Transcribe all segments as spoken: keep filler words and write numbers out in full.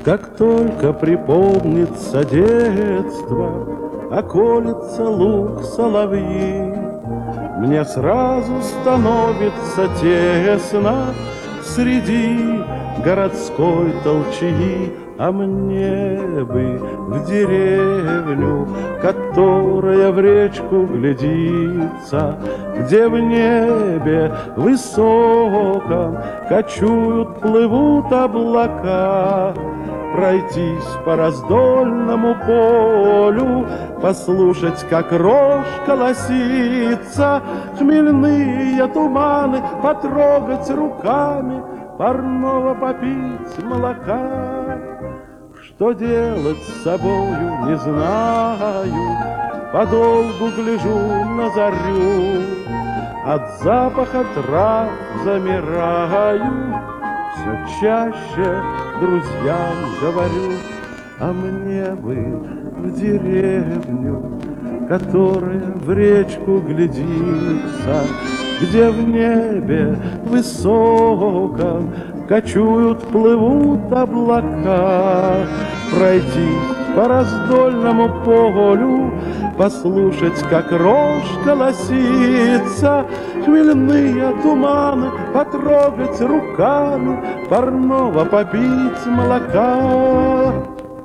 Как только припомнится детство, околется луг соловьи, мне сразу становится тесно среди городской толчии. А мне бы в деревню, которая в речку глядится, где в небе высоком кочуют, плывут облака, пройтись по раздольному полю, послушать, как рожь колосится, хмельные туманы потрогать руками, парного попить молока. Что делать с собою, не знаю, подолгу гляжу на зарю, от запаха трав замираю, все чаще друзьям говорю: а мне бы в деревню, которая в речку глядится, где в небе высоком кочуют, плывут облака, пройтись по раздольному полю, послушать, как рожь колосится, хмельные туманы потрогать руками, парного попить молока.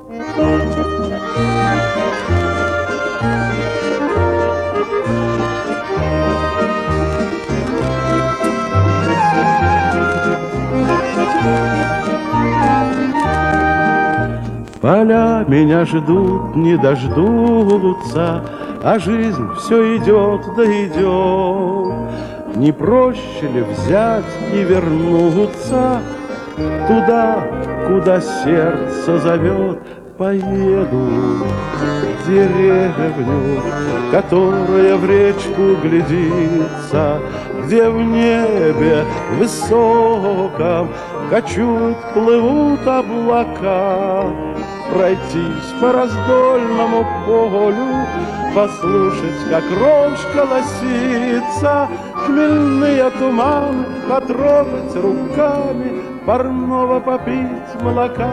Поля меня ждут, не дождутся, а жизнь все идет да идет. Не проще ли взять и вернуться туда, куда сердце зовет? Поеду в деревню, которая в речку глядится, где в небе высоком кочуют, плывут облака, пройтись по раздольному полю, послушать, как рожь колосится, хмельные туманы потрогать руками, парного попить молока.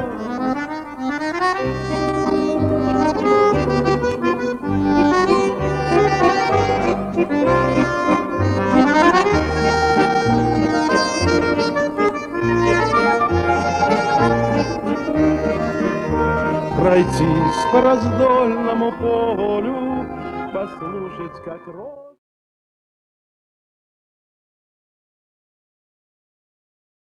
Пройтись по раздольному полю, послушать, как рожь